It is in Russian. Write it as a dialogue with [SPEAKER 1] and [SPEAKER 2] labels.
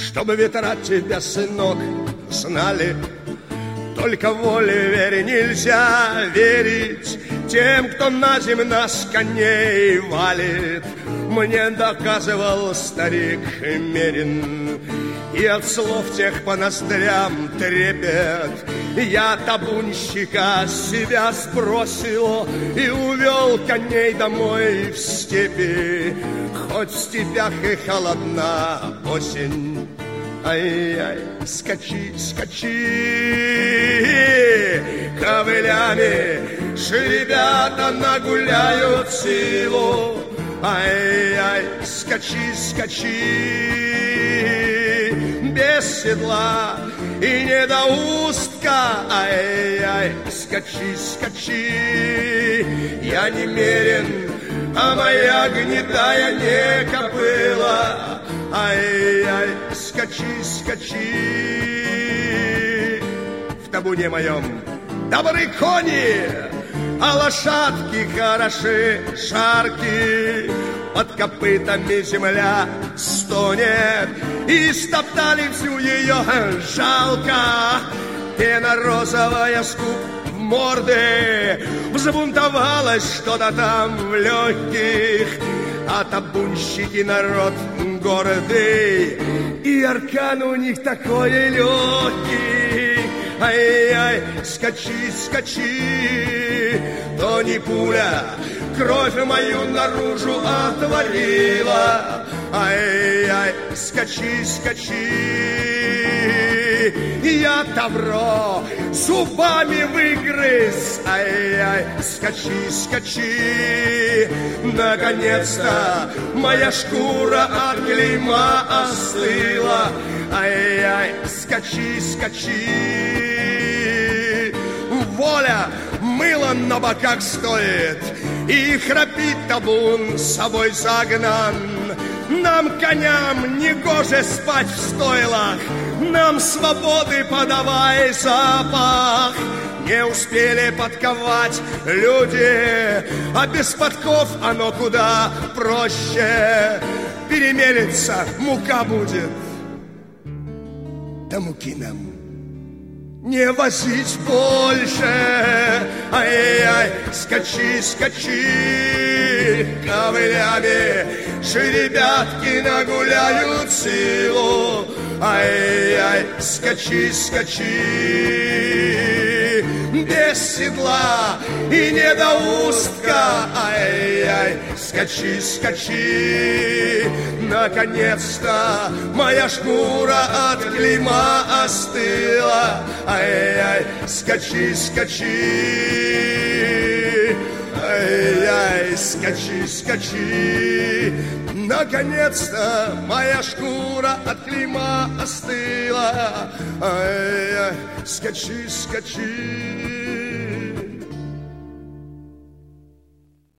[SPEAKER 1] чтобы ветра тебя, сынок, знали. Только воле вере нельзя верить тем, кто на землю с коней валит. Мне доказывал старик Мерин, и от слов тех по ноздрям трепет. Я табунщика с себя сбросил и увел коней домой в степи. Хоть в степях и холодна осень, ай-яй, скачи, скачи, ковылями, ребята нагуляют силу. Ай-яй, скачи, скачи, без седла и недоустка. Ай-яй, скачи, скачи, я не мерен, а моя гнедая не кобыла. Ай-яй, скачи, скачи, в табуне моем добры кони, а лошадки хороши, шарки. Под копытами земля стонет, и стоптали всю ее, жалко. Пена розовая с губ в морды, взбунтовалось что-то там в легких. А табунщики народ гордый, и аркан у них такой легкий. Ай-яй, скачи, скачи, то не пуля кровь мою наружу отвалила. Ай-яй, скачи, скачи, я тавро зубами выгрыз. Ай-яй, скачи, скачи, наконец-то моя шкура от клейма остыла. Ай-яй, скачи, скачи, воля мыло на боках стоит, и храпит табун с собой загнан. Нам, коням, не гоже спать в стойлах, нам свободы подавай запах. Не успели подковать люди, а без подков оно куда проще. Перемелется, мука будет, да муки нам не возить больше. Ай-яй, скачи, скачи, ковылями, жеребятки нагуляют силу. Ай-яй, скачи, скачи, без седла и недоустка. Ай-яй, скачи, скачи, наконец-то моя шкура от клейма остыла. Ай-яй, скачи, скачи, ай-яй, скачи, скачи, наконец-то моя шкура от клейма остыла. Ай-яй, скачи, скачи.